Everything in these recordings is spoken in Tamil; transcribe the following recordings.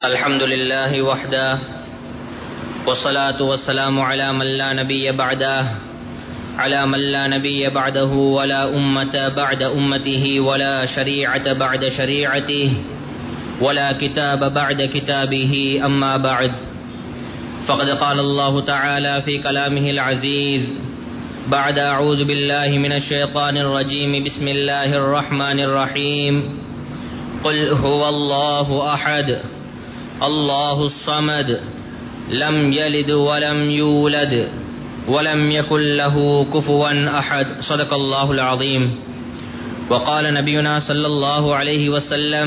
الحمد لله وحده والصلاة والسلام على من لا نبي بعده على من لا نبي بعده ولا أمة بعد أمته ولا شريعة بعد شريعته ولا كتاب بعد كتابه أما بعد فقد قال الله تعالى في كلامه العزيز بعد أعوذ بالله من الشيطان الرجيم بسم الله الرحمن الرحيم قل هو الله أحد الله الصمد لم يلد ولم يولد ولم يكن له كفوا أحد صدق الله العظيم وقال نبينا صلى الله عليه وسلم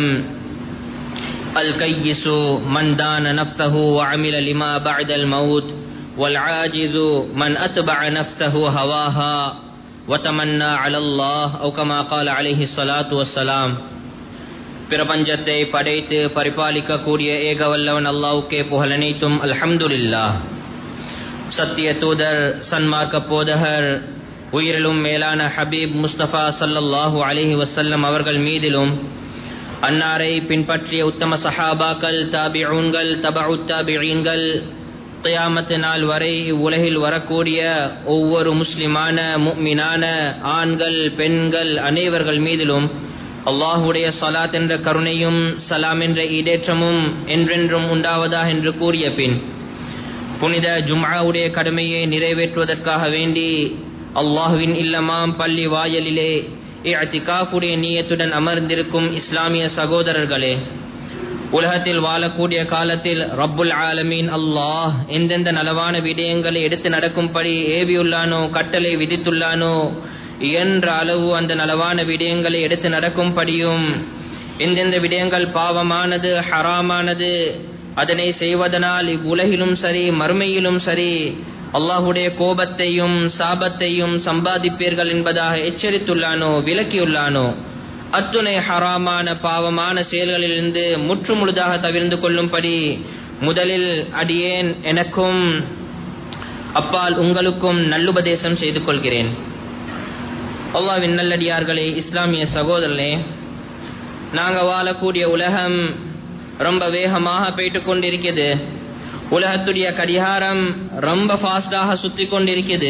الكيس من دان نفسه وعمل لما بعد الموت والعاجز من أتبع نفسه هواها وتمنى على الله أو كما قال عليه الصلاة والسلام. பிரபஞ்சத்தை படைத்து பரிபாலிக்கக்கூடிய ஏகவல்லவன் அல்லாஹ்வுக்கே புகழனைத்தும் அல்ஹம்துலில்லாஹ். சத்திய தூதர் சன்மார்க்க போதகர் உயிரிலும் மேலான ஹபீப் முஸ்தபா ஸல்லல்லாஹு அலைஹி வஸல்லம் அவர்கள் மீதிலும் அன்னாரை பின்பற்றிய உத்தம சஹாபாக்கள் தாபிஊன்கள் தபஉத் தாபிஈன்கள் கியாமத் நாள் வரை உலகில் வரக்கூடிய ஒவ்வொரு முஸ்லிமான முஃமினான ஆண்கள் பெண்கள் அனைவர்கள் மீதிலும் அல்லாஹ்வுடைய ஸலாத் என்ற கருணையும் சலாம் என்ற ஈடேற்றமும் என்றென்றும் உண்டாவதாக என்று கூறிய பின் புனித ஜும்ஆவுடைய கடமையை நிறைவேற்றுவதற்காக வேண்டி அல்லாஹ்வின் இல்லமாம் பள்ளி வாயலிலே இஅ்திகாஃபுடைய நியத்துடன் அமர்ந்திருக்கும் இஸ்லாமிய சகோதரர்களே, உலகத்தில் வாழக்கூடிய காலத்தில் ரப்புல் ஆலமீன் அல்லாஹ் எந்தெந்த நலவான விடயங்களை எடுத்து நடக்கும்படி ஏவியுள்ளானோ கட்டளை விதித்துள்ளானோ என்ற அளவு அந்த நலவான விடயங்களை எடுத்து நடக்கும்படியும் எந்தெந்த விடயங்கள் பாவமானது ஹராமானது அதனை செய்வதனால் இவ்வுலகிலும் சரி மறுமையிலும் சரி அல்லாஹ்வுடைய கோபத்தையும் சாபத்தையும் சம்பாதிப்பீர்கள் என்பதாக எச்சரித்துள்ளானோ விலக்கியுள்ளானோ அத்துணை ஹராமான பாவமான செயல்களிலிருந்து முற்றுமுழுதாக தவிர்ந்து கொள்ளும்படி முதலில் அடியேன் எனக்கும் அப்பால் உங்களுக்கும் நல்லுபதேசம் செய்து கொள்கிறேன். அல்லாஹ்வின் நல்லடியார்களே, இஸ்லாமிய சகோதரர்களே, நாங்கள் வாழக்கூடிய உலகம் ரொம்ப வேகமாக போயிட்டு கொண்டிருக்கிறது. உலகத்துடைய கடிகாரம் ரொம்ப ஃபாஸ்டாக சுற்றி கொண்டிருக்கிறது.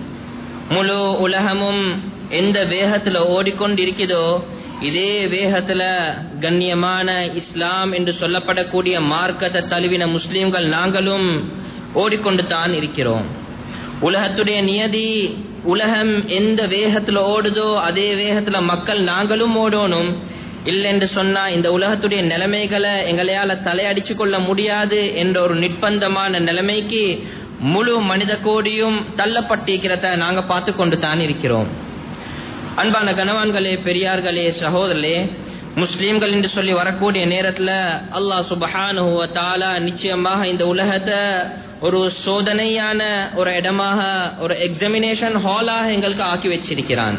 முழு உலகமும் எந்த வேகத்தில் ஓடிக்கொண்டிருக்கிறதோ இதே வேகத்தில் கண்ணியமான இஸ்லாம் என்று சொல்லப்படக்கூடிய மார்க்கத்தை தழுவின முஸ்லீம்கள் நாங்களும் ஓடிக்கொண்டு தான் இருக்கிறோம். உலகத்துடைய நியதி, உலகம் எந்த வேகத்தில் ஓடுதோ அதே வேகத்தில் மக்கள் நாங்களும் ஓடணும். இல்லை என்று சொன்னா இந்த உலகத்துடைய நிலைமைகளை எங்களையால தலையடிச்சு கொள்ள முடியாது என்ற ஒரு நிர்பந்தமான நிலைமைக்கு முழு மனித கோடியும் தள்ளப்பட்டிருக்கிறத நாங்க பார்த்து கொண்டு தான் இருக்கிறோம். அன்பான கணவான்களே, பெரியார்களே, சகோதரர்களே, முஸ்லீம்கள் என்று சொல்லி வரக்கூடிய நேரத்தில் அல்லாஹ் சுப்ஹானஹு வ தஆலா நிச்சயமாக இந்த உலகத்தை ஒரு சோதனையான ஒரு இடமாக, ஒரு எக்ஸாமினேஷன் ஹாலாக எங்களுக்கு ஆக்கி வச்சிருக்கிறான்.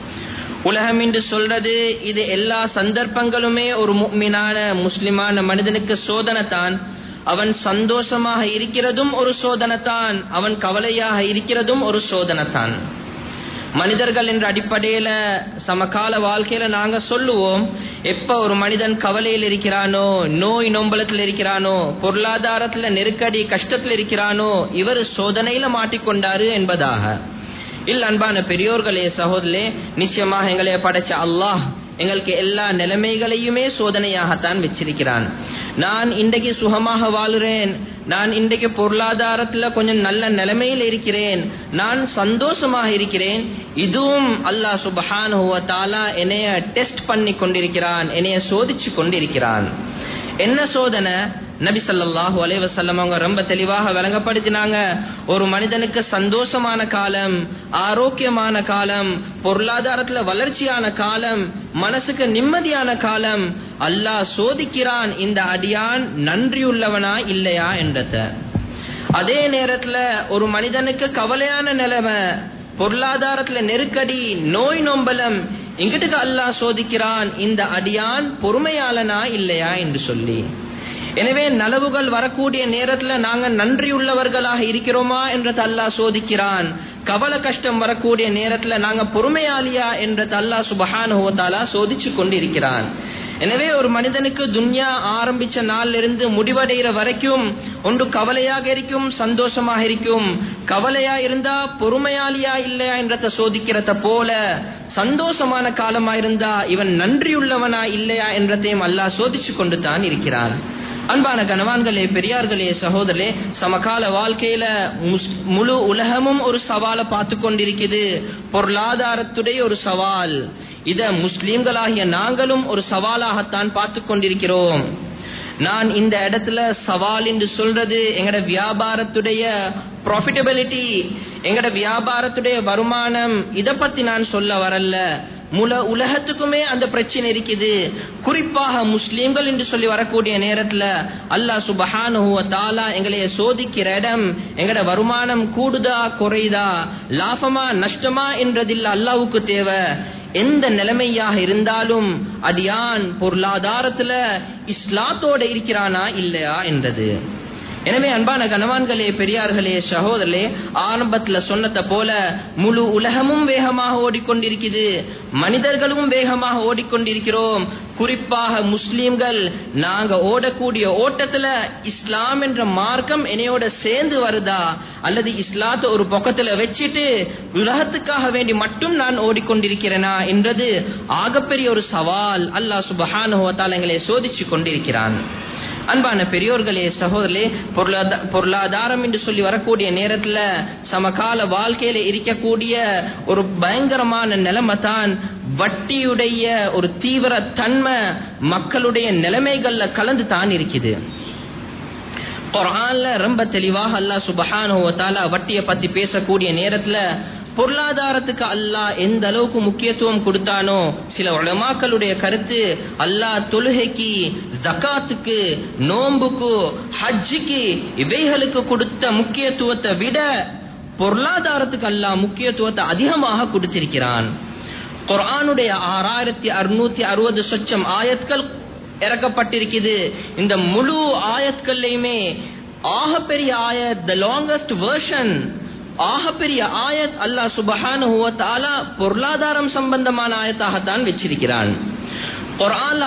உலகம் என்று சொல்றது இது எல்லா சந்தர்ப்பங்களுமே ஒரு முஃமினான முஸ்லிமான மனிதனுக்கு சோதனை தான். அவன் சந்தோஷமாக இருக்கிறதும் ஒரு சோதனை தான், அவன் கவலையாக இருக்கிறதும் ஒரு சோதனை தான். மனிதர்கள் என்ற அடிப்படையில சமகால வாழ்க்கையில நாங்க சொல்லுவோம், எப்ப ஒரு மனிதன் கவலையில் இருக்கிறானோ, நோய் நொம்பலத்தில் இருக்கிறானோ, பொருளாதாரத்துல நெருக்கடி கஷ்டத்தில் இருக்கிறானோ, இவர் சோதனையில மாட்டிக்கொண்டாரு என்பதாக. இல்ல அன்பான பெரியோர்களே, சகோதரே, நிச்சயமாக எங்களை படைச்ச அல்லாஹ் எங்களுக்கு எல்லா நிலைமைகளையுமே சோதனையாகத்தான் வச்சிருக்கிறான். நான் இன்றைக்கு சுகமாக வாழ்கிறேன், நான் இன்றைக்கு பொருளாதாரத்துல கொஞ்சம் நல்ல நிலைமையில் இருக்கிறேன், நான் சந்தோஷமாக இருக்கிறேன், இதுவும் அல்லாஹ் சுப்ஹானஹு வ தஆலா என்னைய டெஸ்ட் பண்ணி கொண்டிருக்கிறான், என்னைய சோதிச்சு கொண்டிருக்கிறான். என்ன சோதனை? நபி ஸல்லல்லாஹு அலைஹி வஸல்லம் அவங்க ரொம்ப தெளிவாக விளங்கப்படுத்தினாங்க. ஒரு மனிதனுக்கு சந்தோஷமான காலம், ஆரோக்கியமான காலம், பொருளாதாரத்துல வளர்ச்சியான காலம், மனசுக்கு நிம்மதியான காலம், அல்லாஹ் சோதிக்கிறான் இந்த அடியான் நன்றியுள்ளவனா இல்லையா என்றத. அதே நேரத்துல ஒரு மனிதனுக்கு கவலையான நிலைமை, பொருளாதாரத்துல நெருக்கடி, நோய் நொம்பலம், இங்கிட்டு அல்லாஹ் சோதிக்கிறான் இந்த அடியான் பொறுமையாளனா இல்லையா என்று சொல்லி. எனவே நலவுகள் வரக்கூடிய நேரத்துல நாங்க நன்றியுள்ளவர்களாக இருக்கிறோமா என்றது அல்லாஹ் சோதிக்கிறான். கவலை கஷ்டம் வரக்கூடிய நேரத்துல நாங்க பொறுமையாளியா என்றது அல்லாஹ் சுப்ஹானஹு வ தஆலா சோதிச்சு கொண்டிருக்கிறான். எனவே ஒரு மனிதனுக்கு துன்யா ஆரம்பிச்ச நாள்ல இருந்து முடிவடைகிற வரைக்கும் ஒன்று கவலையாக இருக்கும், சந்தோஷமாக இருக்கும். கவலையா இருந்தா பொறுமையாளியா இல்லையா என்றத சோதிக்கிறத போல, சந்தோஷமான காலமா இருந்தா இவன் நன்றியுள்ளவனா இல்லையா என்றதையும் அல்லாஹ் சோதிச்சு கொண்டு தான் இருக்கிறான். அன்பான கணவான்களே, பெரியார்களே, சகோதரே, சமகால வாழ்க்கையில முழு உலகமும் ஒரு சவாலை பார்த்து கொண்டிருக்குது. பொருளாதாரத்துடைய ஒரு சவால். இத முஸ்லிம்களாகிய நாங்களும் ஒரு சவாலாகத்தான் பார்த்து கொண்டிருக்கிறோம். நான் இந்த இடத்துல சவால் என்று சொல்றது எங்கட வியாபாரத்துடைய ப்ராஃபிட்டபிலிட்டி, எங்கட வியாபாரத்துடைய வருமானம், இத பத்தி நான் சொல்ல வரல. முழு உலகத்துக்குமே அந்த பிரச்சனை இருக்குது. குறிப்பாக முஸ்லிம்கள் என்று சொல்லி வரக்கூடிய நேரத்துல அல்லாஹ் சுப்ஹானஹு வ தஆலா எங்களை சோதிக்கிற இடம் எங்கட வருமானம் கூடுதா குறையுதா, லாபமா நஷ்டமா என்றதில்ல அல்லாஹ்வுக்கு தேவை. எந்த நிலைமையாக இருந்தாலும் அடியான் பொருளாதாரத்துல இஸ்லாத்தோட இருக்கிறானா இல்லையா என்றது. எனவே அன்பான கணவான்களே, பெரியார்களே, சகோதரர்களே, ஆரம்பத்துல சொன்னதை போல முழு உலகமும் வேகமாக ஓடிக்கொண்டிருக்குது, மனிதர்களும் வேகமாக ஓடிக்கொண்டிருக்கிறோம். குறிப்பாக முஸ்லிம்கள் நாங்க ஓடக்கூடிய ஓட்டத்துல இஸ்லாம் என்ற மார்க்கம் என்னையோட சேர்ந்து வருதா, அல்லது இஸ்லாத்தை ஒரு பக்கத்துல வச்சுட்டு உலகத்துக்காக வேண்டி மட்டும் நான் ஓடிக்கொண்டிருக்கிறேனா என்றது ஆகப்பெரிய ஒரு சவால். அல்லாஹ் சுப்ஹானஹு வ தஆலா எங்களை சோதிச்சு கொண்டிருக்கிறான். அன்பான பெரியோர்களே, சகோதரர்களே, பொருளாதாரம் என்று சொல்லி வரக்கூடிய நேரத்துல சமகால வாழ்க்கையில இருக்கக்கூடிய ஒரு பயங்கரமான நிலைமை தான் வட்டியுடைய ஒரு தீவிர தன்மை மக்களுடைய நிலைமைகள்ல கலந்து தான் இருக்குது. குர்ஆன்ல ரொம்ப தெளிவாக அல்லாஹ் சுப்ஹானஹு வ தஆலா வட்டியை பத்தி பேசக்கூடிய நேரத்துல பொருளாதாரத்துக்கு அல்லாஹ் எந்த அளவுக்கு முக்கியத்துவம் கொடுத்தானோ, சில உலமாக்களுடைய கருத்து அல்லாஹ் தொழுகைக்கு, ஜகாத்துக்கு, நோன்புக்கு, ஹஜ்ஜுக்கு, இவைகளுக்கு கொடுத்த முக்கியத்துவத்தை விட பொருளாதாரத்துக்கு அல்லாஹ் முக்கியத்துவத்தை அதிகமாக கொடுத்திருக்கிறான். குர்ஆனுடைய 6660 சொச்சம் ஆயத்கள் இறக்கப்பட்டிருக்குது. இந்த முழு ஆயத்கள்லையுமே ஆகப்பெரிய ஆயத், தி லாங்கஸ்ட் வெர்ஷன், ஆகப்பெரிய ஆயத் அல்லாஹ் சுப்ஹானஹு வ தஆலா பொருளாதாரம் சம்பந்தமான ஆயத்தாகத்தான் வச்சிருக்கிறான். குர்ஆன்ல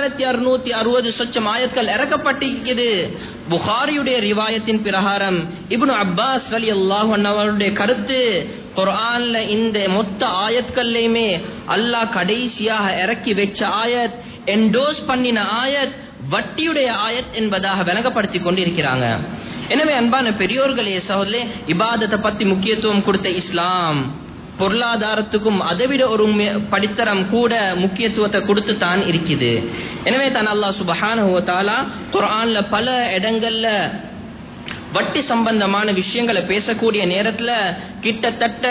6660 சொச்சம் ஆயத்கள் இறக்கப்பட்டிருக்கிறது. புகாரியுடைய ரிவாயத்தின் பிரகாரம் இப்னு அப்பாஸ் ரலியல்லாஹு அன்ஹு அவருடைய கருத்து, குர்ஆன்ல இந்த மொத்த ஆயத்கள்லையுமே அல்லாஹ் கடைசியாக இறக்கி வச்ச ஆயத், என்டோஸ் பண்ணின ஆயத் வட்டியுடைய ஆயத் என்பதாக விளங்கப்படுத்தி கொண்டிருக்கிறாங்க. எனவே அன்பான பெரியோர்களே, சகோதரர்களே, இபாதத்தை பத்தி முக்கியத்துவம் கொடுத்த இஸ்லாம் பொருளாதாரத்துக்கும் அதைவிட ஒரு படித்தரம் கூட முக்கியத்துவத்தை கொடுத்து தான் இருக்குது. எனவே தான் அல்லாஹ் சுப்ஹானஹு வ தஆலா குர்ஆன்ல பல இடங்கள்ல வட்டி சம்பந்தமான விஷயங்களை பேசக்கூடிய நேரத்துல கிட்டத்தட்ட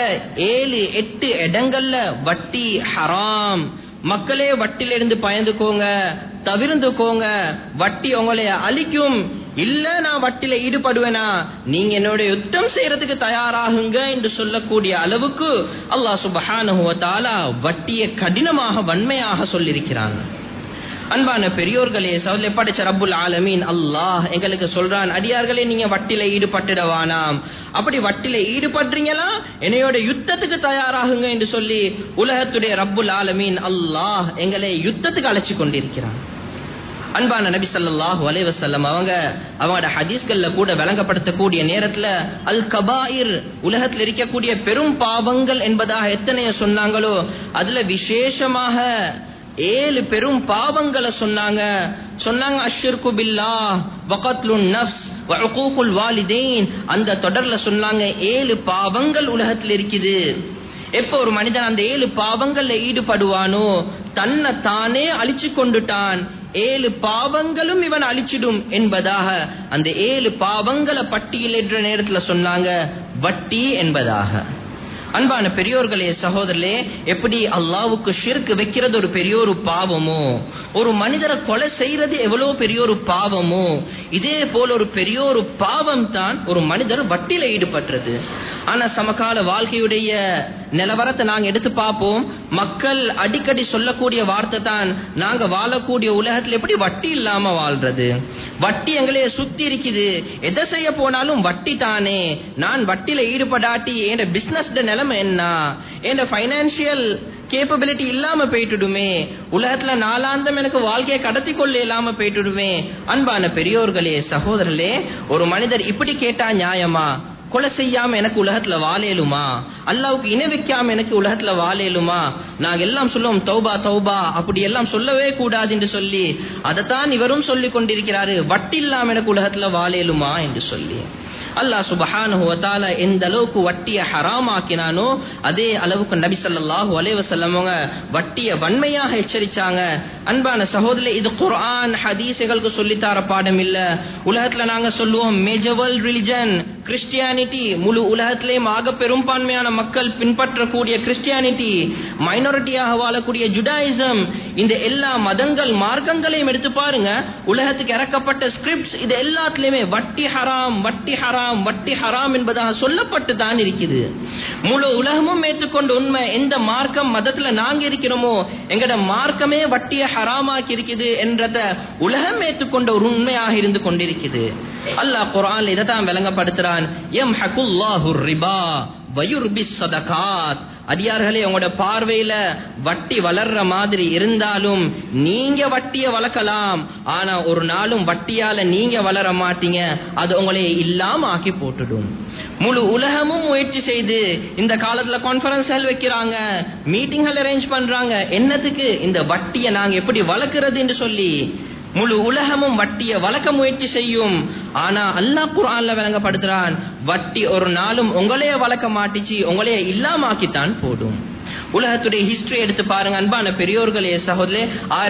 7-8 இடங்கள்ல வட்டி ஹராம், மக்களே வட்டிலிருந்து பயந்துக்கோங்க, தவிர்த்துக்கோங்க, வட்டி உங்களை அழிக்கும், இல்ல நான் வட்டில ஈடுபடுவேனா நீங்க என்னோட யுத்தம் செய்யறதுக்கு தயாராகுங்க என்று சொல்லக்கூடிய அளவுக்கு அல்லாஹ் சுப்ஹானஹு வ தஆலா வட்டியை கடினமாக வன்மையாக சொல்லியிருக்கிறான். அன்பான பெரியோர்களே, சகோதரர்களே, படைச்ச ரப்புல் ஆலமீன் அல்லாஹ் எங்களுக்கு சொல்றான், அடியார்களே நீங்க வட்டில ஈடுபட்டுடவானாம், அப்படி வட்டில ஈடுபடுறீங்களா என்னையோட யுத்தத்துக்கு தயாராகுங்க என்று சொல்லி உலகத்துடைய ரப்புல் ஆலமீன் அல்லாஹ் எங்களை யுத்தத்துக்கு அழைச்சு கொண்டிருக்கிறான். அன்பான நபி ஸல்லல்லாஹு அலைஹி வஸல்லம் அவங்களோட ஹதீஸ்கள்ல கூட விளங்கப்படுத்தக்கூடிய நேரத்துல அல் கபாயிர், உலகத்தில் இருக்கக்கூடிய பெரும் பாவங்கள் என்பதாக எத்தனையோ சொன்னாங்களோ அதுல விசேஷமாக 7 பெரும் பாவங்களை சொன்னாங்க. அஷ்ஷிர்கு பில்லாஹ் வ கத்லுன் நஃப்ஸ் வ உகூகுல் வாலிதைன். அந்த தொடர்ல சொன்னாங்க 7 பாவங்கள் உலகத்தில் இருக்குது. எப்ப ஒரு மனிதன் அந்த 7 பாவங்கள்ல ஈடுபடுவானோ தன்னை தானே அழிச்சு கொண்டுட்டான், 7 பாவங்களும் இவன் அழிச்சிடும் என்பதாக அந்த 7 பாவங்களை பட்டியலிடுற நேரத்துல சொன்னாங்க வட்டி என்பதாக. அன்பான பெரியோர்களே, சகோதரர்களே, எப்படி அல்லாஹ்வுக்கு ஷிர்க் வைக்கிறது ஒரு பெரிய ஒரு பாவமோ, ஒரு மனிதரை கொலை செய்யறது எவ்வளவு பெரிய ஒரு பாவமோ, இதே போல ஒரு பெரிய ஒரு பாவம் தான் ஒரு மனிதர் வட்டில ஈடுபடுறது. ஆனா சமகால வாழ்க்கையுடைய நிலவரத்தை நாங்க எடுத்து பார்ப்போம். மக்கள் அடிக்கடி சொல்லக்கூடிய வார்த்தை தான், நாங்க வாழக்கூடிய உலகத்துல எப்படி வட்டி இல்லாம வாழ்றது, வட்டி எங்களையே சுத்தி இருக்குது, எதை செய்ய போனாலும் வட்டி தானே, நான் வட்டியில ஈடுபடாட்டி என் பிசினஸ் நிலைமை என்ன, என் பைனான்சியல் கேப்பபிலிட்டி இல்லாம போயிட்டுடுமே, உலகத்துல நாளாந்தம் எனக்கு வாழ்க்கையை கடத்தி கொள்ள இல்லாம போயிட்டுடுமே. அன்பான பெரியோர்களே, சகோதரர்களே, ஒரு மனிதர் இப்படி கேட்டா நியாயமா? கொலை செய்யாம எனக்கு உலகத்துல வாழேலுமா, அல்லாவுக்கு இணை வைக்காம எனக்கு உலகத்துல வாழேலுமா? நாங்க எல்லாம் சொல்லுவோம் தௌபா தௌபா, அப்படி எல்லாம் சொல்லவே கூடாது என்று சொல்லி அதைத்தான் இவரும் சொல்லி கொண்டிருக்கிறாரு, வட்டி இல்லாம எனக்கு உலகத்துல வாழேலுமா என்று சொல்லி. அல்லாஹ் சுப்ஹானஹு வ தஆலா எந்த அளவுக்கு வட்டியை ஹராம் ஆக்கினானோ அதே அளவுக்கு நபி ஸல்லல்லாஹு அலைஹி வஸல்லம் வட்டியை வன்மையாக எச்சரிச்சாங்க. அன்பான சகோதரர்களே, இது குர்ஆன் ஹதீஸ்களுக்கு சொல்லித்தர பாடம் இல்ல. உலகத்துல நாங்க சொல்லுவோம் மேஜர் வேர்ல்ட் ரிலிஜன் கிறிஸ்டியானிட்டி, முழு உலகத்திலேயும் ஆக பெரும்பான்மையான மக்கள் பின்பற்றக்கூடிய கிறிஸ்டியானிட்டி, மைனாரிட்டியாக வாழக்கூடிய ஜுடாயிசம், இந்த எல்லா மதங்கள் மார்க்கங்களையும் எடுத்து பாருங்க, உலகத்துக்கு இறக்கப்பட்ட ஸ்கிரிப்ட்ஸ் இது எல்லாத்திலுமே வட்டி ஹராம் வட்டி ஹராம் வட்டி ஹராம் என்பதாக சொல்லப்பட்டு தான் இருக்குது. முழு உலகமும் ஏற்றுக்கொண்ட உண்மை, எந்த மார்க்கம் மதத்துல நாங்க இருக்கிறோமோ எங்கட மார்க்கமே வட்டியை ஹராமாக்கி இருக்குது என்றத உலகம் ஏற்றுக்கொண்ட ஒரு உண்மையாக இருந்து கொண்டிருக்குது. அல்லாஹ் குர்ஆன்ல இதைத்தான் விளங்கப்படுத்துறான், யம்ஹகுல்லாஹு ரிபா வயுர்பிஸ் ஸதகாத். அடியார்களே, உங்களோட பார்வையில வட்டி வளர்ற மாதிரி இருந்தாலும் நீங்க வட்டியை வளர்க்கலாம், ஆனா ஒரு நாளும் வட்டியால நீங்க வளர மாட்டீங்க, அது உங்களை இல்லாம ஆக்கி போட்டுடும். முழு உலகமும் முயற்சி செய்து இந்த காலத்துல கான்ஃபரன்ஸ் வைக்கிறாங்க, மீட்டிங்கள் அரேஞ்ச் பண்றாங்க, என்னத்துக்கு? இந்த வட்டியை நாங்க எப்படி வளர்க்கிறது என்று சொல்லி. முழு உலகமும் வட்டியை வளர்க்க முயற்சி செய்யும், ஆனா அல்லாஹ் குர்ஆன்ல விளங்கப்படுத்துறான், வட்டி ஒரு நாளும் உங்களையே வளர்க்க மாட்டிச்சு, உங்களையே இல்லாம ஆக்கித்தான் போடும். உலகத்துடைய ஹிஸ்டரி எடுத்து பாருங்க அன்பான பெரியோர்களே, சகோதரே,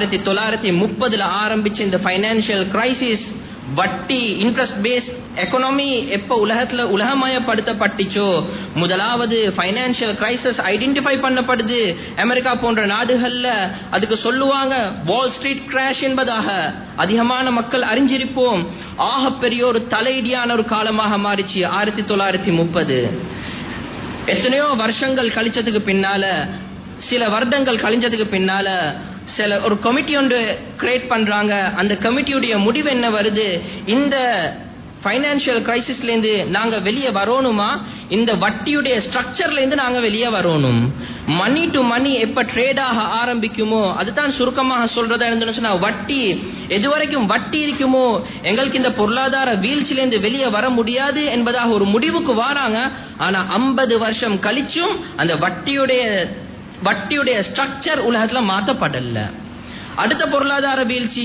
1930 ஆரம்பிச்ச இந்த பைனான்சியல் கிரைசிஸ், வட்டி இன்ட்ரெஸ்ட் பேஸ் எக்கனாமி எப்ப உலகத்துல உலகமயப்படுத்தப்பட்டுச்சோ, முதலாவது பைனான்சியல் கிரைசிஸ் ஐடென்டிஃபை பண்ணப்படுது அமெரிக்கா போன்ற நாடுகள்ல. அதுக்கு சொல்லுவாங்க வால் ஸ்ட்ரீட் கிராஷ் என்பதாக. அதிகமான மக்கள் அறிஞ்சிருப்போம், ஆகப்பெரிய ஒரு தலையிடியான ஒரு காலமாக மாறிச்சு 1930. எத்தனையோ வருஷங்கள் கழிச்சதுக்கு பின்னால, சில வருடங்கள் கழிஞ்சதுக்கு பின்னால சில ஒரு கமிட்டி ஒன்று கிரியேட் பண்றாங்க. அந்த கமிட்டியுடைய முடிவு என்ன வருது, இந்த பைனான்சியல் கிரைசிஸ்ல இருந்து நாங்க வெளியே வரணுமா, இந்த வட்டியுடைய ஸ்ட்ரக்சர்ல இருந்து நாங்க வெளியே வரணும். மணி டு மணி எப்ப ட்ரேட் ஆக ஆரம்பிக்குமோ, அதுதான் சுருக்கமாக சொல்றதா இருந்துன்னு சொன்னா, வட்டி எதுவரைக்கும் வட்டி இருக்குமோ எங்களுக்கு இந்த பொருளாதார வீழ்ச்சியிலிருந்து வெளியே வர முடியாது என்பதாக ஒரு முடிவுக்கு வராங்க. ஆனா 50 வருஷம் கழிச்சும் அந்த வட்டியுடைய ஸ்ட்ரக்சர் உலகத்துல மாற்றப்படல. அடுத்த பொருளாதார வீழ்ச்சி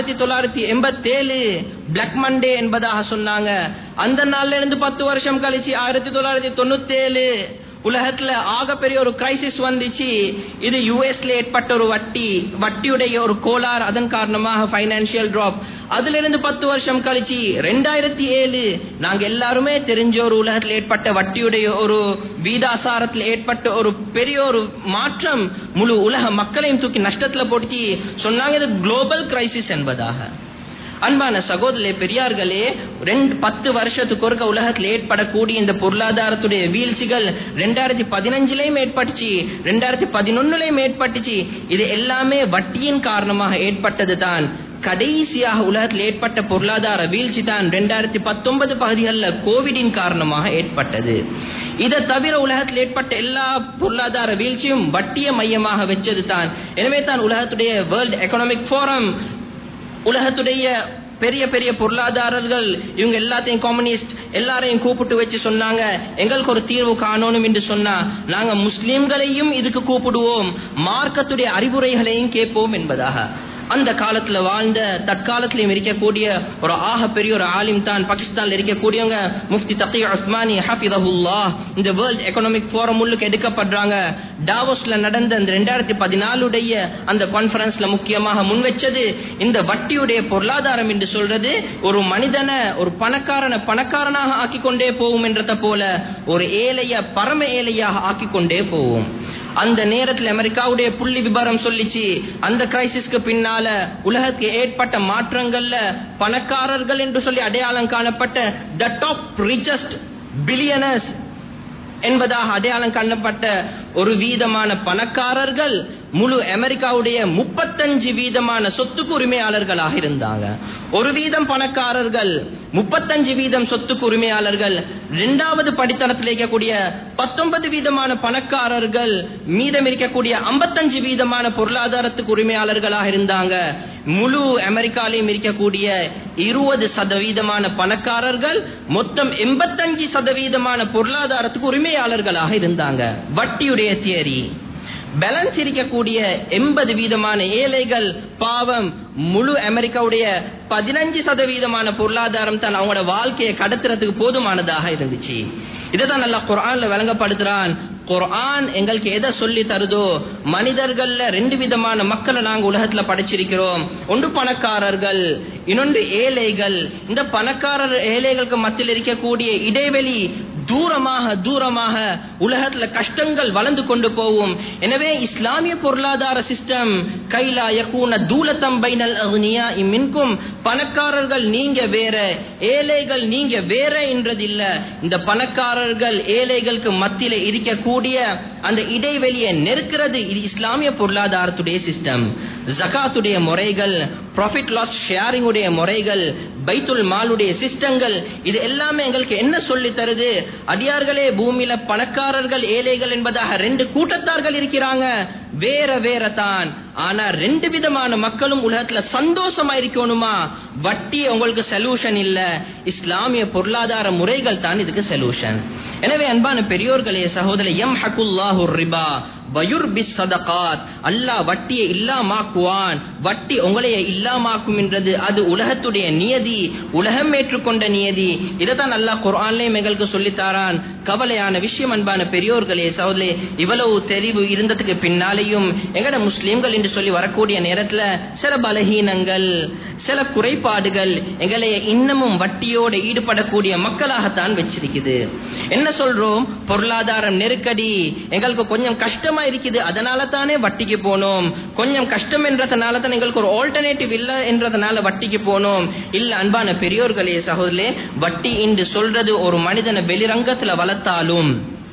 1987 பிளாக் மண்டே என்பதாக சொன்னாங்க. அந்த நாள்ல இருந்து 10 வருஷம் கழிச்சு 1997 உலகத்துல ஆக பெரிய ஒரு கிரைசிஸ் வந்துச்சு. இது யுஎஸ்ல ஏற்பட்ட ஒரு வட்டியுடைய ஒரு கோளாறு, அதன் காரணமாக பைனான்சியல் டிராப். அதுல இருந்து 10 வருஷம் கழிச்சு 2007 நாங்க எல்லாருமே தெரிஞ்ச ஒரு உலகத்தில் ஏற்பட்ட வட்டியுடைய ஒரு வீதாசாரத்தில் ஏற்பட்ட ஒரு பெரிய ஒரு மாற்றம் முழு உலக மக்களையும் தூக்கி நஷ்டத்துல போட்டு சொன்னாங்க, இது குளோபல் கிரைசிஸ் என்பதாக. அன்பான சகோதரே, பெரியார்களே, 10 வருஷத்துக்கு ஒருக்க உலகத்தில் ஏற்படக்கூடிய இந்த பொருளாதாரத்துடைய வீழ்ச்சிகள் 2015 ஏற்பட்டுச்சு, 2011 ஏற்பட்டுச்சு. இது எல்லாமே வட்டியின் காரணமாக ஏற்பட்டது தான். கடைசியாக உலகத்தில் ஏற்பட்ட பொருளாதார வீழ்ச்சி தான் 2019 பகுதிகளில் கோவிடின் காரணமாக ஏற்பட்டது. இதை தவிர உலகத்தில் ஏற்பட்ட எல்லா பொருளாதார வீழ்ச்சியும் வட்டியை மையமாக வச்சது தான். எனவே தான் உலகத்துடைய வேர்ல்ட் எக்கனாமிக் ஃபோரம், உலகத்துடைய பெரிய பெரிய பொருளாதாரர்கள், இவங்க எல்லாத்தையும் கம்யூனிஸ்ட் எல்லாரையும் கூப்பிட்டு வச்சு சொன்னாங்க, எங்களுக்கு ஒரு தீர்வு காணணும் என்று சொன்னா நாங்க முஸ்லிம்களையும் இதுக்கு கூப்பிடுவோம், மார்க்கத்துடைய அறிவுரைகளையும் கேட்போம் என்பதாக. அந்த காலத்துல வாழ்ந்த தற்காலத்திலும் இருக்கக்கூடிய ஒரு ஆக பெரிய ஒரு ஆலிம் தான் பாகிஸ்தான்ல இருக்கக்கூடியவங்க முஃப்தி தகி உஸ்மானி ஹஃபிதஹுல்லாஹ். இந்த வேர்ல்ட் எக்கனாமிக் ஃபோரம் உள்ளுக்கு எடுக்கப்படுறாங்க. டாவோஸ்ல நடந்த இந்த 2014 அந்த கான்ஃபரன்ஸ்ல முக்கியமாக முன்வச்சது இந்த வட்டியுடைய பொருளாதாரம் என்று சொல்றது ஒரு மனிதனை ஒரு பணக்காரனாக ஆக்கிக்கொண்டே போகும் என்றத போல ஒரு ஏழைய பரம ஏழையாக ஆக்கிக்கொண்டே போகும். அந்த நேரத்தில் அமெரிக்காவுடைய புள்ளி விபரம் சொல்லிச்சு, அந்த கிரைசிஸ்க்கு பின்னால உலகத்துக்கு ஏற்பட்ட மாற்றங்கள்ல பணக்காரர்கள் என்று சொல்லி அடையாளம் காணப்பட்ட த டாப் ரிச்சஸ்ட் பில்லியனர்ஸ் என்பதாக அடையாளம் காணப்பட்ட ஒரு வீதமான பணக்காரர்கள் முழு அமெரிக்காவுடைய 35% சொத்துக்கு உரிமையாளர்களாக இருந்தாங்க. ஒரு வீதம் பணக்காரர்கள், 35% சொத்துக்கு உரிமையாளர்கள். இரண்டாவது படித்தரத்தில் இருக்கக்கூடிய 19% பணக்காரர்கள், மீதம் இருக்கக்கூடிய 55% பொருளாதாரத்துக்கு உரிமையாளர்களாக இருந்தாங்க. முழு அமெரிக்காலையும் இருக்கக்கூடிய 20% பணக்காரர்கள் மொத்தம் 85% பொருளாதாரத்துக்கு உரிமையாளர்களாக இருந்தாங்க. வட்டியுடைய தியரி பேலன்ஸ் இருக்கக்கூடிய 80% ஏழைகள் பாவம் முழு அமெரிக்காவுடைய 15% பொருளாதாரம் தான் அவங்களோட வாழ்க்கையை கடத்துறதுக்கு போதுமானதாக இருந்துச்சு. இதைதான் நல்லா குர்ஆன்ல விளங்கப்படுத்துறான். குர்ஆன் எங்களுக்கு எதை சொல்லி தருதோ, மனிதர்கள்ல 2 விதமான மக்களை நாங்க உலகத்துல படைச்சிருக்கிறோம். ஒன்று பணக்காரர்கள், இன்னொன்று ஏழைகள். இந்த பணக்காரர் ஏழைகளுக்கு மத்தியில் இருக்கக்கூடிய இடைவெளி தூரமாக உலகத்துல கஷ்டங்கள் வளர்ந்து கொண்டு போகும். எனவே இஸ்லாமிய பொருளாதார சிஸ்டம் கைலா யகூன தூலத்தம் பைனல் அக்னியா மின்கும், பணக்காரர்கள் நீங்க வேற ஏழைகள் நீங்க வேற என்றது இல்ல. இந்த பணக்காரர்கள் ஏழைகளுக்கு மத்தியில இருக்கக்கூடிய அந்த இடைவெளியை நெருக்கிறது இது இஸ்லாமிய பொருளாதாரத்துடைய சிஸ்டம். ஜகாத்துடைய முறைகள், ப்ராஃபிட் லாஸ் ஷேரிங் உடைய முறைகள், பைத்துல் மாலுடைய சிஸ்டங்கள், இது எல்லாமே எங்களுக்கு என்ன சொல்லி தருது? அடியார்களே, பூமியில பணக்காரர்கள் ஏழைகள் என்பதாக 2 கூட்டத்தார்கள் இருக்கிறாங்க, வேற தான். ஆனா 2 விதமான மக்களும் உலகத்துல சந்தோஷமா இருக்கணுமா? வட்டி உங்களுக்கு சொல்யூஷன் இல்ல, இஸ்லாமிய பொருளாதார முறைகள் தான் இதுக்கு சொல்யூஷன். எனவே அன்பான பெரியோர்களே, சகோதரர்களே, யம்ஹகுல்லாஹு ரிபா வயுர்பிஸ் ஸதகாத், அல்லாஹ் வட்டியை இல்லாமாக்குவான். வட்டி உங்களையே இல்லாமாக்கும் என்றது அது உலகத்துடைய நியதி, உலகம் ஏற்றுக்கொண்ட நியதி. இதைதான் அல்லாஹ் குர்ஆன்லயும் எங்களுக்கு சொல்லித்தாரான். கவலையான விஷயம் அன்பான பெரியோர்களே, சகோதரர்களே, இவ்வளவு தெரிவு இருந்ததுக்கு பின்னாலேயும் எங்கட முஸ்லிம்கள் என்று சொல்லி வரக்கூடிய நேரத்துல சில பலகீனங்கள், சில குறைபாடுகள் எங்களை இன்னமும் வட்டியோடு ஈடுபடக்கூடிய மக்களாகத்தான் வச்சிருக்குது. என்ன சொல்றோம்? பொருளாதாரம் நெருக்கடி, எங்களுக்கு கொஞ்சம் கஷ்டமா இருக்குது, அதனால தானே வட்டிக்கு போனோம். கொஞ்சம் கஷ்டம் என்றதுனால தான் எங்களுக்கு ஒரு ஆல்டர்னேட்டிவ் இல்ல என்றதுனால வட்டிக்கு போனோம். இல்ல அன்பான பெரியோர்களே, சகோதரர்களே, வட்டி என்று சொல்றது ஒரு மனிதனை வெளிரங்கத்துல வளர்த்தாலும்,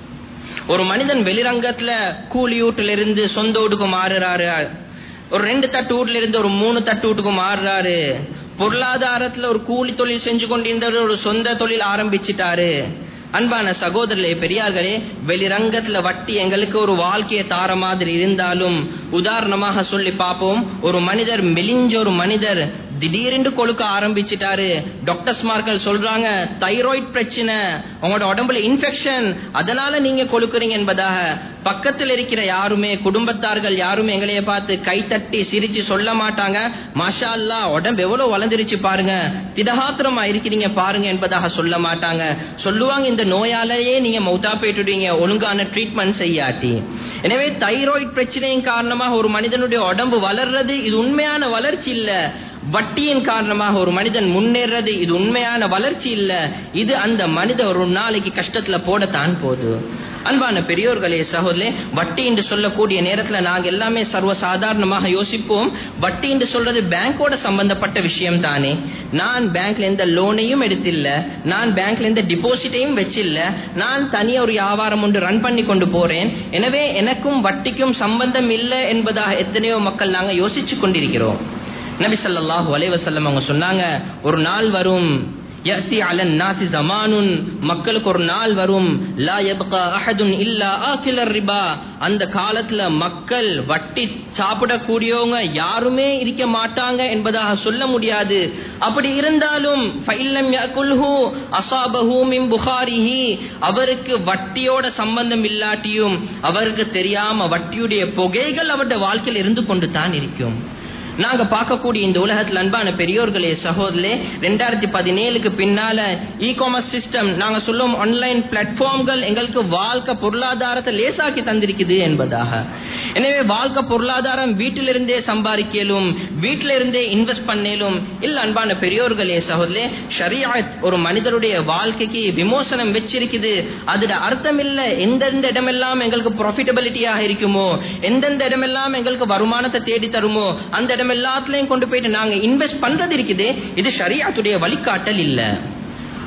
ஒரு மனிதன் வெளிரங்கத்துல கூலி வீட்டுல இருந்து சொந்த வீட்டுக்கு மாறுறாரு, ஒரு 2 தட்டு வீட்டுல இருந்து ஒரு 3 தட்டு வீட்டுக்கு மாறுறாரு, பொருளாதாரத்துல ஒரு கூலி தொழில் செஞ்சு கொண்டிருந்த ஒரு சொந்த தொழில் ஆரம்பிச்சிட்டாரு. அன்பான சகோதரர்களே, பெரியார்களே, வெளிரங்கத்துல வட்டி எங்களுக்கு ஒரு வாழ்க்கையை தார மாதிரி இருந்தாலும், உதாரணமாக சொல்லி பார்ப்போம். ஒரு மனிதர், மெலிஞ்ச ஒரு மனிதர் திடீரென்று கொழுக்க ஆரம்பிச்சிட்டாரு. டாக்டர்ஸ்மார்கள் சொல்றாங்க தைராய்டு பிரச்சனை, உங்களோட உடம்புல இன்ஃபெக்ஷன், அதனால நீங்க கொழுக்குறீங்க என்பதாக. பக்கத்தில் இருக்கிற யாருமே, குடும்பத்தார்கள் யாருமே எங்களைய பார்த்து கைத்தட்டி சிரிச்சு சொல்ல மாட்டாங்க, மாஷா அல்லாஹ் உடம்பு எவ்வளவு வளர்ந்துருச்சு பாருங்க, திடகாத்திரமா இருக்கிறீங்க பாருங்க என்பதாக சொல்ல மாட்டாங்க. சொல்லுவாங்க இந்த நோயாலேயே நீங்க மௌத்தா போயிட்டுடுவீங்க ஒழுங்கான ட்ரீட்மெண்ட் செய்யாட்டி. எனவே தைராய்டு பிரச்சனையின் காரணமாக ஒரு மனிதனுடைய உடம்பு வளர்றது இது உண்மையான வளர்ச்சி இல்ல. வட்டியின் காரணமாக ஒரு மனிதன் முன்னேறது இது உண்மையான வளர்ச்சி இல்ல. இது அந்த மனிதன் ஒரு நாளைக்கு கஷ்டத்துல போடத்தான் போகுது. அன்பான பெரியோர்களே, சகோதரே, வட்டி என்று சொல்லக்கூடிய நேரத்துல நாங்க எல்லாமே சர்வ சாதாரணமாக யோசிப்போம். வட்டி என்று சொல்றது பேங்கோட சம்பந்தப்பட்ட விஷயம் தானே. நான் பேங்க்ல எந்த லோனையும் எடுத்தில்ல, நான் பேங்க்ல எந்த டிபாசிட்டையும் வச்சில்ல, நான் தனியா ஒரு வியாபாரம் ஒன்று ரன் பண்ணி கொண்டு போறேன். எனவே எனக்கும் வட்டிக்கும் சம்பந்தம் இல்லை என்பதாக எத்தனையோ மக்கள் நாங்க யோசிச்சு கொண்டிருக்கிறோம். நபி ஸல்லல்லாஹு அலைஹி வஸல்லம் அவங்க சொன்னாங்க, ஒரு நாள் வரும், யஅதி அலன் நாஸி ஸமானுன், மக்களுக்கு ஒரு நாள் வரும், லா யப்கா அஹதுன் இல்லா ஆகிலர் ரிபா, அந்த காலத்துல மக்கள் வட்டி சாப்பிடக்கூடியவங்க யாருமே இருக்க மாட்டாங்க என்பதாக சொல்ல முடியாது. அப்படி இருந்தாலும் ஃபஇல்லம் யகுல்ஹு அஸாபஹு மின் புகாரிஹி, அவருக்கு வட்டியோட சம்பந்தம் இல்லாட்டியும் அவருக்கு தெரியாம வட்டியுடைய புகைகள் அவருடைய வாழ்க்கையில் இருந்து கொண்டு தான் இருக்கும். நாங்க பார்க்கக்கூடிய இந்த உலகத்தில் அன்பான பெரியோர்களே, சகோதரே, 2017க்கு பின்னால இ-காமர்ஸ் சிஸ்டம், நாங்க சொல்லுவோம் ஆன்லைன் பிளாட்ஃபார்ம்கள் எங்களுக்கு வாழ்க்கை பொருளாதாரத்தை லேசாக்கி தந்திருக்குது என்பதாக. எனவே வாழ்க்கை பொருளாதாரம் வீட்டிலிருந்தே சம்பாதிக்கலும், வீட்டிலிருந்தே இன்வெஸ்ட் பண்ணலும் இல்ல. அன்பான பெரியோர்களே, சகோதரே, ஷரீஅத் ஒரு மனிதருடைய வாழ்க்கைக்கு விமோசனம் வச்சிருக்குது. அதுட அர்த்தம் இல்ல எந்தெந்த இடமெல்லாம் எங்களுக்கு ப்ராஃபிட்டபிலிட்டியாக இருக்குமோ, எந்தெந்த இடமெல்லாம் எங்களுக்கு வருமானத்தை தேடி தருமோ அந்த இடம் எல்லாத்துலயும் கொண்டு போயிட்டு நாங்க இன்வெஸ்ட் பண்றது இருக்குது. இது ஷரீஅத்துடைய வழிகாட்டல் இல்ல.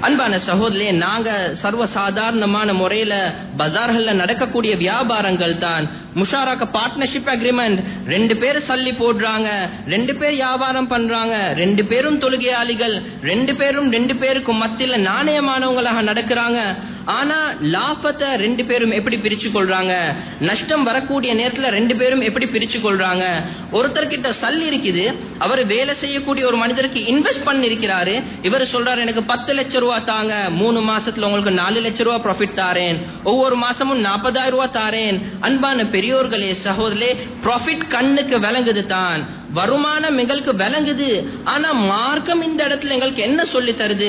அன்பான சகோதரே, நாங்க சர்வசாதாரணமான முறையில பஜார்கள்ல நடக்கக்கூடிய வியாபாரங்கள் தான் முஷாரக பார்ட்னர்ஷிப் அக்ரிமெண்ட். 2 பேர் சல்லி போடுறாங்க, 2 பேர் வியாபாரம் பண்றாங்க, 2 பேரும் தொழுகையாளிகள், 2 பேரும் 2 பேருக்கும் மத்தியில நாணயமானவங்களாக நடக்கிறாங்க. ஆனா லாபத்தை 2 பேரும் எப்படி பிரிச்சு கொள்றாங்க, நஷ்டம் வரக்கூடிய நேரத்துல 2 பேரும் எப்படி பிரிச்சு கொள்றாங்க. ஒருத்தர்கிட்ட சல்லி இருக்குது, அவர் வேலை செய்யக்கூடிய ஒரு மனிதருக்கு இன்வெஸ்ட் பண்ணி இருக்கிறாரு. இவர் சொல்றாரு, எனக்கு 10 லட்சம் ரூபாய் தாங்க, 3 மாசத்துல உங்களுக்கு 4 லட்சம் ரூபாய் ப்ராஃபிட் தாரேன், ஒவ்வொரு மாசமும் 40,000 ரூபாய் தாரேன். அன்பான பெரியோர்களே, சகோதரே, ப்ராஃபிட் கண்ணுக்கு விளங்குது தான், வருமானம் எங்களுக்கு விளங்குது. ஆனா மார்க்கம் இந்த இடத்துல எங்களுக்கு என்ன சொல்லி தருது?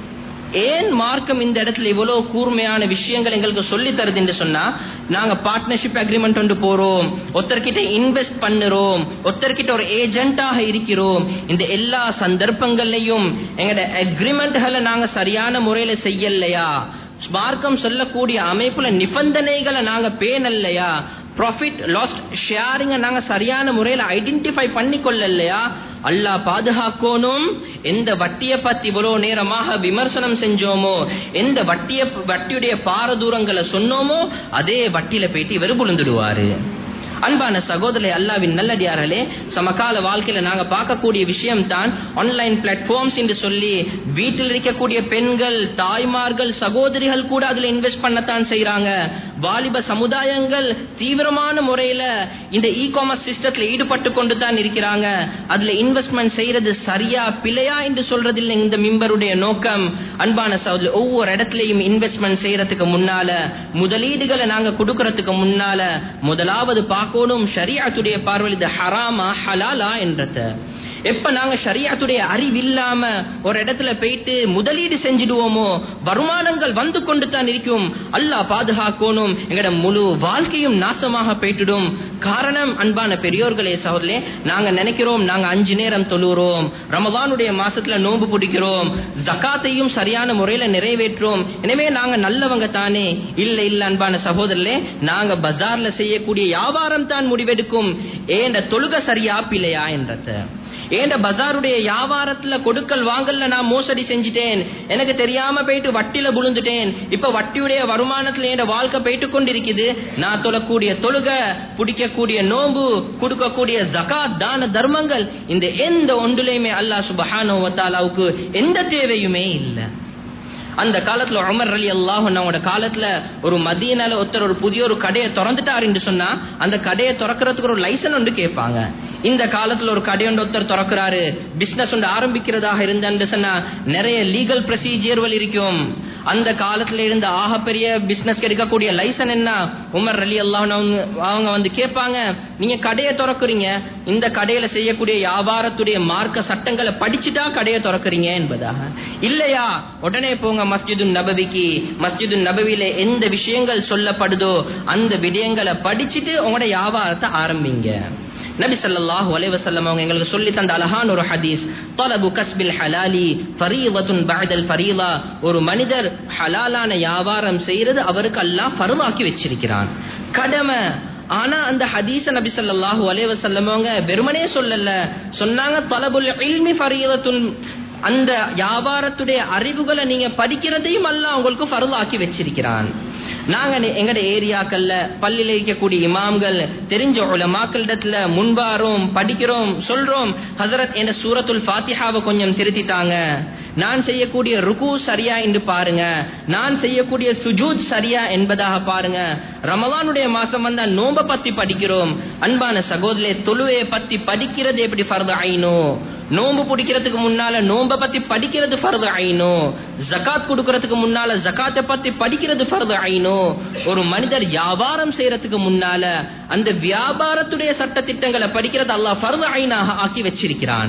ஏன் மார்க்கம் இந்த இடத்துல இவ்வளவு கூர்மையான விஷயங்கள் எங்களுக்கு சொல்லி தருது என்று சொன்னா, நாங்க பார்ட்னர்ஷிப் அக்ரிமெண்ட் கொண்டு போறோம், ஒருத்தர்கிட்ட இன்வெஸ்ட் பண்ணுறோம், ஒருத்தர்கிட்ட ஒரு ஏஜென்டாக இருக்கிறோம். இந்த எல்லா சந்தர்ப்பங்கள்லையும் எங்களோட அக்ரிமெண்ட்களை நாங்க சரியான முறையில செய்யலையா, மார்க்கம் சொல்லக்கூடிய அமைப்புல நிபந்தனைகளை நாங்க பேணலையா, ப்ராஃபிட் லாஸ் ஷேரிங்க நாங்க சரியான முறையில ஐடென்டிஃபை பண்ணி கொள்ளலையா, அல்லாஹ் பாதுகாக்கணும். எந்த வட்டியை பத்தி இவ்வளவு நேரமாக விமர்சனம் செஞ்சோமோ, எந்த வட்டியுடைய பாரதூரங்களை சொன்னோமோ, அதே வட்டியில போயிட்டு இவர் விழுந்துடுவாரு. அன்பான சகோதரே, அல்லாஹ்வின் நல்லடியார்களே, சமகால வாழ்க்கையில நாங்க பார்க்கக்கூடிய விஷயம் தான் ஆன்லைன் பிளாட்ஃபார்ம்ஸ் என்று சொல்லி வீட்டில் இருக்கக்கூடிய பெண்கள், தாய்மார்கள், சகோதரிகள் கூட அதுல இன்வெஸ்ட் பண்ணத்தான் செய்யறாங்க. வாலிப சமுதாயங்கள் தீவிரமான முறையில இந்த இ-காமர்ஸ் சிஸ்டத்துல ஈடுபட்டு கொண்டு தான் இருக்கிறாங்க. அதுல இன்வெஸ்ட்மெண்ட் செய்யறது சரியா பிழையா என்று சொல்றதில்லை இந்த மிம்பருடைய நோக்கம். அன்பான சகோதரே, ஒவ்வொரு இடத்துலயும் இன்வெஸ்ட்மெண்ட் செய்யறதுக்கு முன்னால, முதலீடுகளை நாங்க கொடுக்கறதுக்கு முன்னால முதலாவது பார்க்கணும் ஷரீஅத்துடைய பார்வையில் இது ஹராமா ஹலாலா என்றத. எப்ப நாங்க ஷரீஅத்துடைய அறிவில்லாம ஒரு இடத்துல போயிட்டு முதலீடு செஞ்சிடுவோமோ, வருமானங்கள் வந்து கொண்டு தான் இருக்கும். அல்லாஹ் பாதுகாக்கணும், எங்கட முழு வாழ்க்கையும் நாசமாக போயிட்டுடும். காரணம், அன்பான பெரியோர்களே, சகோதரே, நாங்க நினைக்கிறோம் நாங்க 5 நேரம் தொழுகிறோம், ரமதானுடைய மாசத்துல நோன்பு பிடிக்கிறோம், ஜகாத்தையும் சரியான முறையில நிறைவேற்றோம், எனவே நாங்க நல்லவங்க தானே. இல்ல இல்ல அன்பான சகோதரர்களே, நாங்க பஜார்ல செய்யக்கூடிய வியாபாரம் தான் முடிவெடுக்கும் ஏண்ட தொழுகை சரியா பிழையா என்றத. ஏண்ட பஜாருடைய வியாபாரத்துல கொடுக்கல் வாங்கல்ல நான் மோசடி செஞ்சிட்டேன், எனக்கு தெரியாம போயிட்டு வட்டில விழுந்துட்டேன், இப்ப வட்டியுடைய வருமானத்துல என் வாழ்க்கை போயிட்டு கொண்டிருக்குது. நான் தொழக்கூடிய தொழுகை, பிடிக்கக்கூடிய நோன்பு, கொடுக்கக்கூடிய ஜகாத், தான தர்மங்கள், இந்த எந்த ஒன்றுலையுமே அல்லாஹ் சுப்ஹானஹு வ தஆலாவுக்கு எந்த தேவையுமே இல்லை. அந்த காலத்துல உமர் ரலியல்லாஹு அன்ஹுவோட காலத்துல ஒரு மதீனால ஒருத்தர் ஒரு புதிய ஒரு கடையை திறந்துட்டார் என்று சொன்னா, அந்த கடையை திறக்கிறதுக்கு ஒரு லைசன்ஸ் ஒன்று கேட்பாங்க. இந்த காலத்துல ஒரு கடை ஒன்று ஒருத்தர் திறக்கிறாரு, பிசினஸ் ஒன்று ஆரம்பிக்கிறதாக இருந்தான்னு சொன்னா நிறைய லீகல் ப்ரொசீஜர்கள் இருக்கும். அந்த காலத்துல இருந்த ஆகப்பெரிய பிசினஸ் கிடைக்கக்கூடிய லைசன்ஸ் என்ன? உமர் ரலியல்லாஹு அன்ஹு அவங்க வந்து கேட்பாங்க, நீங்க கடையை திறக்கிறீங்க, இந்த கடையில செய்யக்கூடிய வியாபாரத்துடைய மார்க்க சட்டங்களை படிச்சுட்டா கடையை திறக்கிறீங்க என்பதாக. இல்லையா, உடனே போங்க மஸ்ஜிது நபவிக்கு, மஸ்ஜிது நபவியில எந்த விஷயங்கள் சொல்லப்படுதோ அந்த விடயங்களை படிச்சுட்டு உங்களோட வியாபாரத்தை ஆரம்பிங்க. நபி ஸல்லல்லாஹு அலைஹி வஸல்லம் அவங்க எங்களுக்கு சொல்லி தந்த அழகான ஒரு ஹதீஸ், தலபு கஸ்பில் ஹலாலி ஃபரீதத்துன் பஅதல் ஃபரீதா. ஒரு மனிதர் ஹலாலான வியாபாரம் செய்யறது அவருக்கு அல்லாஹ் ஃபர்தாக்கி வச்சிருக்கிறான், கடமை. ஆனா அந்த ஹதீஸ நபி ஸல்லல்லாஹு அலைஹி வஸல்லம் அவங்க வெறுமனே சொல்லல, சொன்னாங்க தலபுல் இல்மி ஃபரீதத்துன், அந்த வியாபாரத்துடைய அறிவுகளை நீங்க படிக்கிறதையும் அல்லாஹ் உங்களுக்கு ஃபர்தாக்கி வச்சிருக்கிறான். நாங்க எங்கட ஏரியாக்கள்ல பள்ளியில இருக்கக்கூடிய இமாம்கள், தெரிஞ்ச உலமாக்களிடத்துல முன்பாரோம், படிக்கிறோம், சொல்றோம், ஹஸரத் என்ற சூரத்துல் ஃபாத்திஹாவை கொஞ்சம் திருத்திட்டாங்க, நான் செய்யக்கூடிய ருக்கு சரியா என்று பாருங்க, நான் செய்யக்கூடிய சுஜூத் சரியா என்பதாக பாருங்க. ரமலானுடைய மாசம் வந்தா நோம்ப பத்தி படிக்கிறோம். அன்பான சகோதரே, தொழுவையை பத்தி படிக்கிறது எப்படி ஃபர்து ஐனோ, நோம்பு பிடிக்கிறதுக்கு முன்னால நோம்ப பத்தி படிக்கிறது ஃபர்து ஐனோ, ஜகாத் கொடுக்கறதுக்கு முன்னால ஜகாத்தை பத்தி படிக்கிறது ஃபர்து ஐனோ. ஒரு மனிதர் வியாபாரம் செய்யறதுக்கு முன்னால அந்த வியாபாரத்துடைய சட்ட திட்டங்களை படிக்கிறது அல்லாஹ் ஃபர்து ஐனாக ஆக்கி வச்சிருக்கிறான்.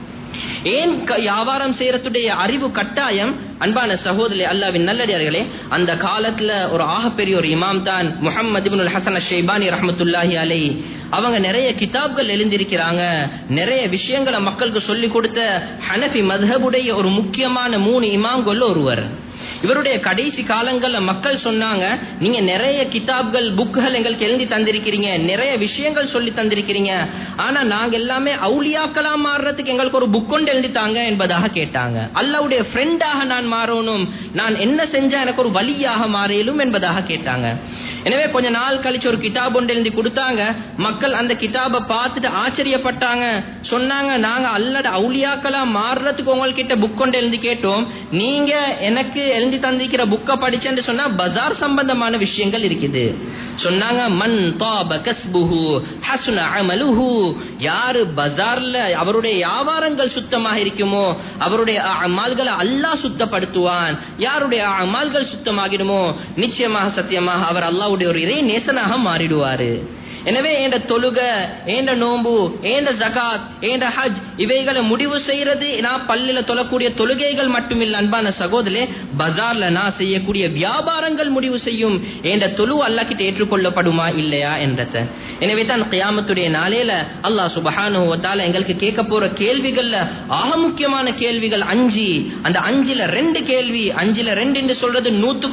ஏன் வியாபாரம் செய்யறதுடைய அறிவு கட்டாயம்? அன்பான சகோதரே, அல்லாஹ்வின் நல்லடியார்களே, அந்த காலத்துல ஒரு ஆகப்பெரிய ஒரு இமாம் தான் முஹம்மது இப்னுல் ஹஸன் அஷ்-ஷைபானி ரஹ்மத்துல்லாஹி அலைஹி. அவங்க நிறைய கிதாப்கள் எழுந்திருக்கிறாங்க, நிறைய விஷயங்களை மக்களுக்கு சொல்லி கொடுத்த ஹனஃபி மذஹபுடைய ஒரு முக்கியமான 3 இமாம்கள் ஒருவர். இவருடைய கடைசி காலங்கள்ல மக்கள் சொன்னாங்க, நீங்க நிறைய கிதாப்கள் புக்குகள் எங்களுக்கு எழுதி தந்திருக்கிறீங்க, நிறைய விஷயங்கள் சொல்லி தந்திருக்கிறீங்க, ஆனா நாங்க எல்லாமே அவுலியாக்களா மாறுறதுக்கு எங்களுக்கு ஒரு புக் கொண்டு எழுதித்தாங்க என்பதாக கேட்டாங்க. அல்லாஹ்வுடைய ஃப்ரெண்டாக நான் மாறணும், நான் என்ன செஞ்சா எனக்கு ஒரு வலியாக மாறியலும் என்பதாக கேட்டாங்க. எனவே கொஞ்ச நாள் கழிச்சு ஒரு கிதாப் ஒன்று எழுதி கொடுத்தாங்க. மக்கள் அந்த கிதாபை பார்த்துட்டு ஆச்சரியப்பட்டாங்க. சொன்னாங்க, நாங்க அல்லாஹ்வுடைய அவுலியாக்களா மாறுறதுக்கு உங்ககிட்ட புக் கொண்டு எழுதி கேட்டோம், நீங்க எனக்கு எழுதி தந்திருக்கிற புக்கை படிச்சேன்னு சொன்னா பஜார் சம்பந்தமான விஷயங்கள் இருக்குது. சொன்னாங்க, மன் தாப கஸ்புஹு ஹஸ்ன அமலுஹு, யாரு பஜார்ல அவருடைய வியாபாரங்கள் சுத்தமாக இருக்குமோ அவருடைய அமால்களை அல்லாஹ் சுத்தப்படுத்துவான். யாருடைய அமால்கள் சுத்தமாகிடுமோ நிச்சயமாக சத்தியமாக அவர் அல்லாஹ்வுடைய ஒரு இறை நேசனாக மாறிடுவாரு. எனவே என்ற தொழுக, என்ற நோம்பு, என்ற ஜகாத், என்ற ஹஜ் இவைகளை முடிவு செய்யறது நான் பள்ளியில தொழக்கூடிய தொழுகைகள் மட்டுமில்ல அன்பான சகோதரே, பஜார்ல நான் செய்யக்கூடிய வியாபாரங்கள் முடிவு செய்யும் என்ற தொழு அல்லாஹ் கிட்ட ஏற்றுக்கொள்ளப்படுமா இல்லையா என்றத. எனவே தான் கியாமத்துடைய நாளையில அல்லாஹ் சுப்ஹானஹு வ தஆலா எங்களுக்கு கேட்க போற கேள்விகள்ல ஆக முக்கியமான கேள்விகள் 5. அந்த 5ல 2 கேள்வி, 5ல 2 என்று சொல்றது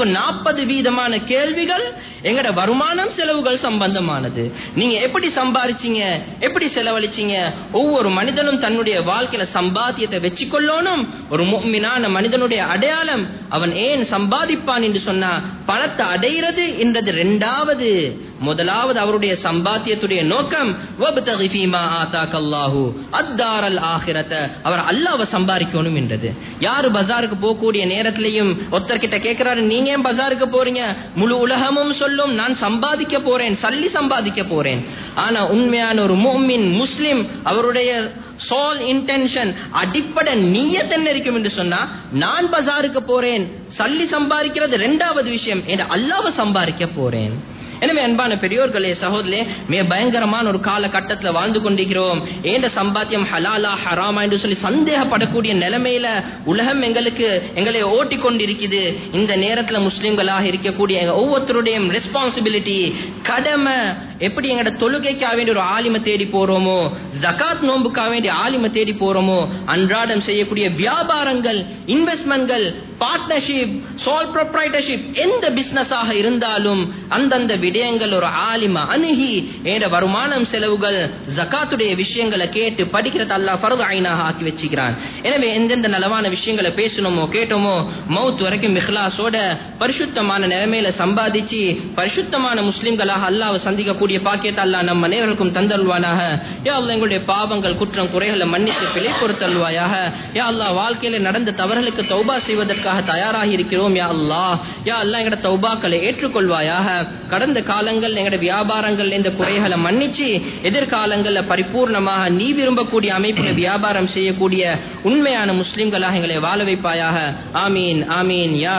140% கேள்விகள் எங்கட வருமானம் செலவுகள் சம்பந்தமானது. நீங்க எப்படி சம்பாதிச்சீங்க, எப்படி செலவழிச்சீங்க. ஒவ்வொரு மனிதனும் தன்னுடைய வாழ்க்கையில சம்பாத்தியத்தை வெச்சிக்கொள்ளணும். ஒரு முஃமினான மனிதனுடைய அடையாளம் அவன் ஏன் சம்பாதிப்பான் என்று சொன்னா பணத்தை அடைகிறது என்றது 2வது. முதலாவது அவருடைய சம்பாத்தியத்துடைய நோக்கம் வப்தகி ஃபீமா ஆதாகல்லாஹு அத்தாரல் ஆகிரத, அவர் அல்லாஹ்வை சம்பாதிக்கணும் என்றது. யாரு பஜாருக்கு போகக்கூடிய நேரத்திலையும் ஒருத்தர்கிட்ட கேட்கிறாரு, நீங்க ஏன் பஜாருக்கு போறீங்க? முழு உலகமும் சொல்லும் நான் சம்பாதிக்க போறேன், சல்லி சம்பாதிக்க போறேன். ஆனா உண்மையான ஒரு முஃமின் முஸ்லிம் அவருடைய சோல் இன்டென்ஷன் அடிப்படை நியத் என்ன இருக்கும் என்று சொன்னா, நான் பஜாருக்கு போறேன், சல்லி சம்பாதிக்கிறது 2வது விஷயம், என்ற அல்லாஹ்வை சம்பாதிக்க போறேன். எனவே அன்பான பெரியோர்களே சகோதரே, மிக பயங்கரமான ஒரு காலகட்டத்தில் வாழ்ந்து கொண்டிருக்கிறோம். ஏண்ட சம்பாத்தியம் ஹலாலா ஹராமா என்று சொல்லி சந்தேகப்படக்கூடிய நிலைமையில உலகம் எங்களை ஓட்டி கொண்டிருக்குது. இந்த நேரத்தில் முஸ்லிம்களாக இருக்கக்கூடிய ஒவ்வொருத்தருடைய ரெஸ்பான்சிபிலிட்டி, கடமை, எப்படி எங்கட தொழுகைக்காக வேண்டிய ஒரு ஆலிமை தேடி போறோமோ, ஜகாத் நோம்புக்காக வேண்டிய ஆலிமை தேடி போறோமோ, அன்றாடம் செய்யக்கூடிய வியாபாரங்கள், இன்வெஸ்ட்மெண்ட்கள், பார்ட்னர்ஷிப், சோல் ப்ரொப்ரைட்டர்ஷிப், எந்த பிசினஸ் ஆக இருந்தாலும் அந்தந்த விடயங்கள் ஒரு ஆலிமா அணுகி என்ற வருமானம் செலவுகள் ஜகாத்துடைய விஷயங்களை கேட்டு படிக்கிறது அல்லாஹ் ஃபர்து ஐனாக ஆக்கி வச்சுக்கிறான். எனவே எந்தெந்த நலவான விஷயங்களை பேசணுமோ கேட்டோமோ மௌத் வரைக்கும் இஹ்லாஸோட பரிசுத்தமான நிலைமையில சம்பாதிச்சு பரிசுத்தமான முஸ்லிம்களாக அல்லாஹ்வை சந்திக்கக்கூடிய பாக்கியத்தை அல்லாஹ் நம்ம அனைவருக்கும் தந்தல்வானாக. யா அல்லாஹ் எங்களுடைய பாவங்கள் குற்றம் குறைகளை மன்னித்து பிழை பொறுத்தல்வாயாக. யா அல்லாஹ் வாழ்க்கையில நடந்த தவறுகளுக்கு தௌபா செய்வதற்காக தயாராகி இருக்கிறோம். யா அல்லாஹ் எங்கட தௌபாக்களை ஏற்றுக்கொள்வாயாக. கடந்த காலங்கள் எங்களுடைய வியாபாரங்கள் இந்த குறைகளை மன்னிச்சு எதிர்காலங்கள்ல பரிபூர்ணமாக நீ விரும்பக்கூடிய அமைப்பில் வியாபாரம் செய்யக்கூடிய உண்மையான முஸ்லிம்களாக எங்களை வாழ வைப்பாயாக. ஆமீன் ஆமீன் யா